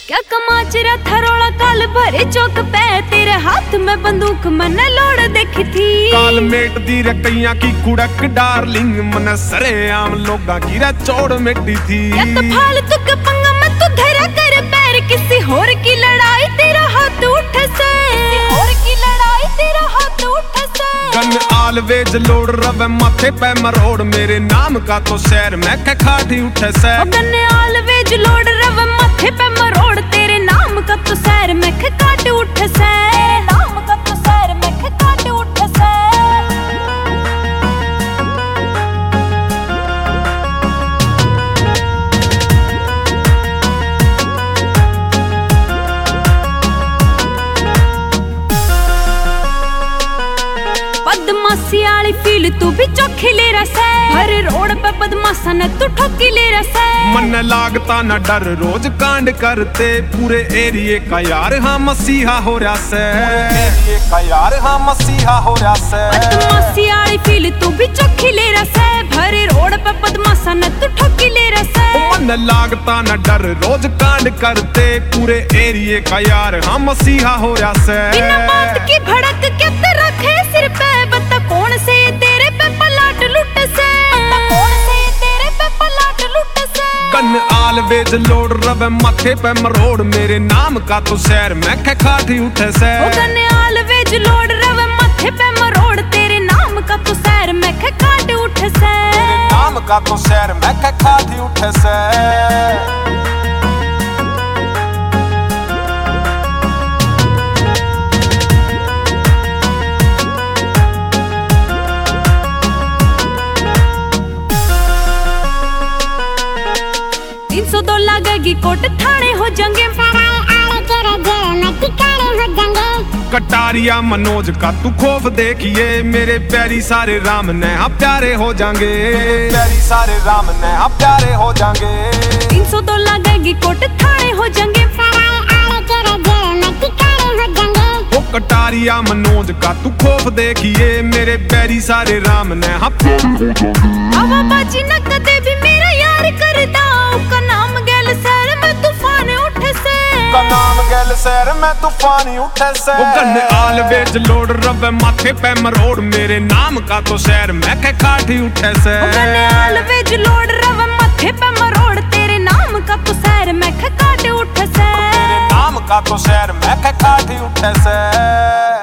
क्या कमाचरा थरोड़ा काल भरे चौक पे तेरे हाथ में बंदूक मैंने लोड़ देखी थी। काल मेट दी रकैया की कुड़क डार्लिंग मन सरे आम लोगा की रे चौड़ मेटी थी। या तो फालतू के पंगा में तू धरा कर पैर किसी होर की लड़ाई तेरा हाथ उठ से, होर की लड़ाई तेरा हाथ उठ से। गन आलवेज लोड रवे माथे पे मरोड़ मेरे नाम का तो शहर में के खाटी उठे से। गन आलवेज लोड रवे माथे पे मरोड़ तेरे नाम का तो शहर में के काट उठ से, नाम का तो शहर में के काट उठ से। बदमाशी वाली फील तू भी चौखी ले रहा है, हर रोड पे बदमाशा ने तू ठोकी ले रहा है। मन लागता न डर रोज कांड करते पूरे एरिए का यार हाँ मसीहा हो रहा से, एरिए का यार हाँ मसीहा हो रहा से। बदमाशी वाली फील तू भी चौखी ले रहा है, हर रोड पे बदमाशा ने तू ठोकी ले रहा है। मन लागता न डर रोज कांड करते पूरे एरिए का यार हाँ मसीहा हो रहा से। बिना बात की भड़क के ते रखे सिर पे बता कौन से तेरे पे पलाट लुट से, बता कौन से तेरे पे पलाट लुट से। गन आलवेज लोड रवे माथे पे मरोड़ मेरे नाम का तो शहर में के खाटी उठे से। गन आलवेज लोड रवे माथे पे मरोड़ तेरे नाम का तो शहर में के काट उठ से, नाम का तो शहर में के खाटी उठे से। 302 लगेगी कोट थाने हो जाएंगे, कटारिया मनोज का तू खौफ देखिए मेरे प्यारी सारे राम ने हाँ प्यारे हो जाएंगे, प्यारी सारे राम ने हाँ प्यारे हो जाएंगे। 302 लगेगी कोट थाने हो जाएंगे, वो कटारिया मनोज का तू खौफ देखिए मेरे प्यारी सारे राम ने हाँ प्यारे हो जाएंगे। हवा बाजी न कदे भी मेरा यार करदा का नाम गैल शहर में तूफान उठे से, का नाम गैल शहर में तूफान उठे से। वो गन आलवेज लोड रवे माथे पे मरोड़ मेरे नाम का तो शहर में के काटी उठे से। गन आलवेज लोड रवे माथे पे मरोड़ तेरे नाम का तो शहर में के काटी उठे से, नाम का तो शहर में के काटी उठे से।